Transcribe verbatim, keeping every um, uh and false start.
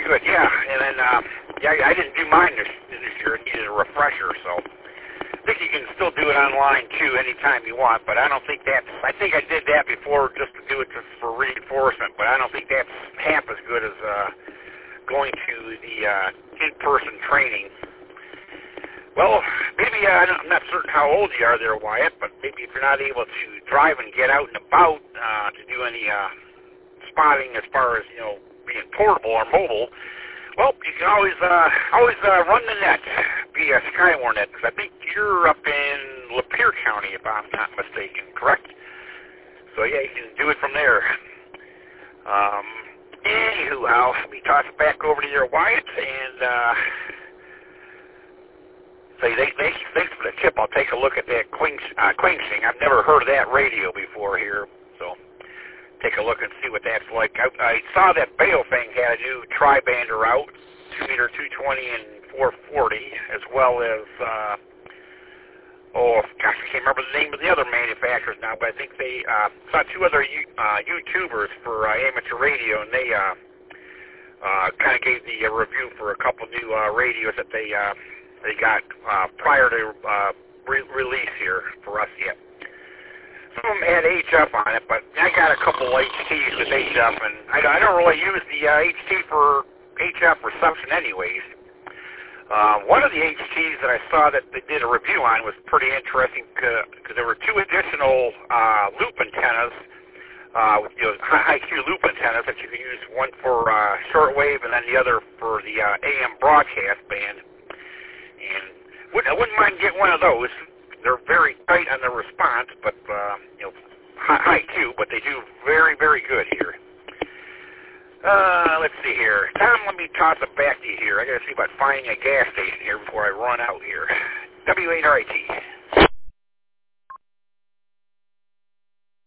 good. Yeah, and then um, yeah, I didn't do mine this this year. It needed a refresher, so I think you can still do it online too, anytime you want. But I don't think that's. I think I did that before just to do it just for reinforcement. But I don't think that's half as good as uh, going to the uh, in-person training. Well, maybe uh, I'm not certain how old you are there, Wyatt, but maybe if you're not able to drive and get out and about uh, to do any uh, spotting as far as, you know, being portable or mobile, well, you can always uh, always uh, run the net via Skywarnet, because I think you're up in Lapeer County, if I'm not mistaken, correct? So, yeah, you can do it from there. Um, anywho, I'll let me toss it back over to your Wyatt, and... Uh, Say, they, they, thanks for the tip. I'll take a look at that Queen, uh, Quingsing. I've never heard of that radio before here, so take a look and see what that's like. I, I saw that Baofeng had a new tri-bander out, two meter two twenty and four forty, as well as, uh, oh, gosh, I can't remember the name of the other manufacturers now, but I think they uh, saw two other uh, YouTubers for uh, amateur radio, and they uh, uh, kind of gave the uh, review for a couple new uh, radios that they... Uh, They got uh, prior to uh, re- release here for us yet. Some of them had H F on it, but I got a couple H Ts with H F, and I, I don't really use the uh, H T for H F reception anyways. Uh, one of the H Ts that I saw that they did a review on was pretty interesting because there were two additional uh, loop antennas, uh, you know, high Q loop antennas that you can use, one for uh, shortwave and then the other for the uh, A M broadcast band. And wouldn't, I wouldn't mind getting one of those. They're very tight on the response, but, uh, you know, high, high Q, but they do very, very good here. Uh, let's see here. Tom, let me toss it back to you here. I got to see about finding a gas station here before I run out here. W eight R I T.